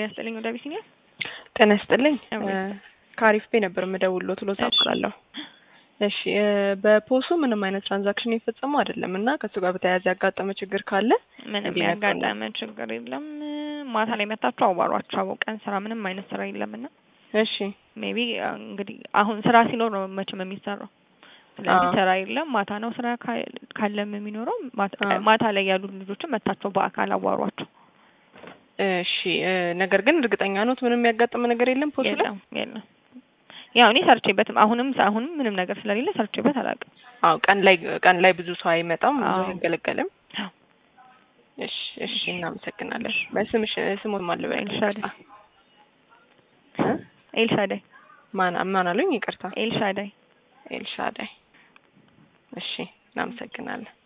ያስጥልኝ ወደ ቢሲኒያ ጤና ይስጥልኝ ካሪፍ ቤ ነበር መደውሎት ሎዛ አባላለሁ። እሺ በፖሱ ምንም አይነት ትራንዛክሽን እየፈጸሙ አይደለም እና ከሱ ጋር በተያያዘ ያጋጠመ ችግር ካለ ምንም ያጋጠመ ችግር የለም። ማታ ላይ መጣችሁ አዋሯቸው። ቀን ስራ ምንም አይነት ስራ የለምና እሺ ሜቢ እንግዲህ አሁን ስራ ሲኖር ነው መቼም የሚሰራው። ስለዚህ ስራ የለም ማታ ነው ስራ ካለም የሚኖረው ማታ ላይ ያሉ ልጆችን መጣቸው በአካል አዋሯቸው። እሺ ነገር ግን እርግጠኛ ነው ምንም ያጋጠመ ነገር የለም ፖሱ ላይ የለም። ያው እኔ ሰርቼበትም አሁንም ምንም ነገር ስለሌለ ሰርቼበት አላውቅም። አዎ ቀን ላይ ብዙ ሰው አይመጣም ብዙ አይገለገልም። እሺ እናመሰግናለን። በስምሽ ስሙት ማለት ነው ኤልሻዳይ ማን አሉኝ? ይቅርታ ኤልሻዳይ። እሺ እናመሰግናለን።